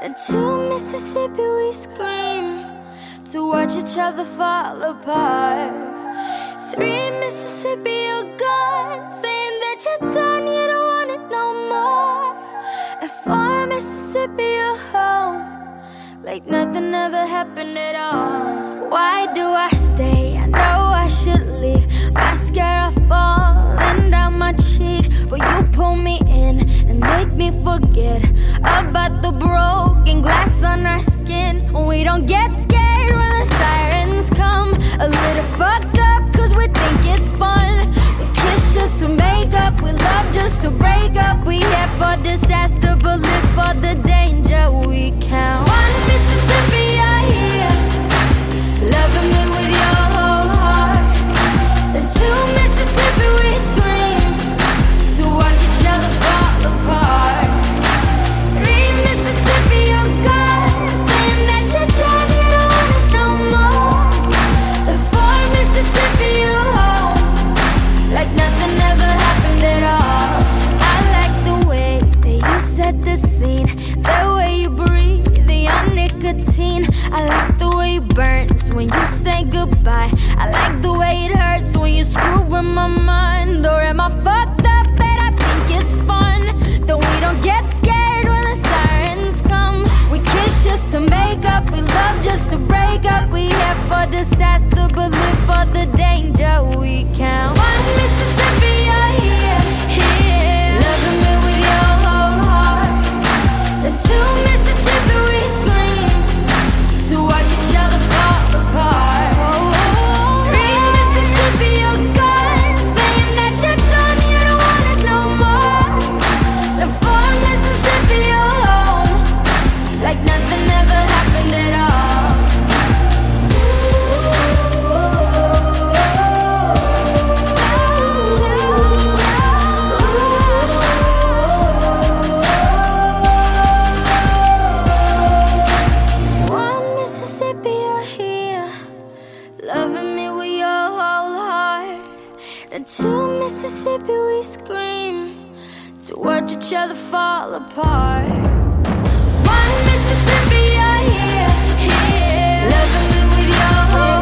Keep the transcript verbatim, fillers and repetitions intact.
And to Mississippi we scream to watch each other fall apart. Three Mississippi, you're gone, saying that you're done, you don't want it no more. And four Mississippi, you're home, like nothing ever happened at all. Why do I stay? I know I should leave. Mascara falling down my cheek, but you pull me in and make me forget about the broken glass on our skin. We don't get scared when the sirens come. A little fucked up cause we think it's fun. We kiss just to make up, we love just to break up. We here for disaster but live for the danger. We count one Mississippi, you're here, loving me with your whole heart. Then two Mississippi we scream to watch each other fall apart. Three Mississippi, you're gone, saying that you're done, you don't want it no more. The four Mississippi, you're home, like nothing ever happened at all. I like the way that you set the scene, the way you breathe, your nicotine. I like the way it burns when you say goodbye. I like the way it hurts when you screw with my mind. Or am I fucked up and I think it's fun? Then we don't get scared when the sirens come. We kiss just to make up, we love just to break up. We here for disaster but live for the danger. We count one Mississippi, you're here, here, loving me with your whole heart. Then two Mississippi we scream to watch each other fall apart. Three Mississippi, you're gone, saying that you're done, you don't want it no more. The four Mississippi, you're home, like nothing ever happened at all. One Mississippi, you're here, loving me with your whole heart. Then two Mississippi we scream to watch each other fall apart. One Mississippi, you're here, here, loving me with your whole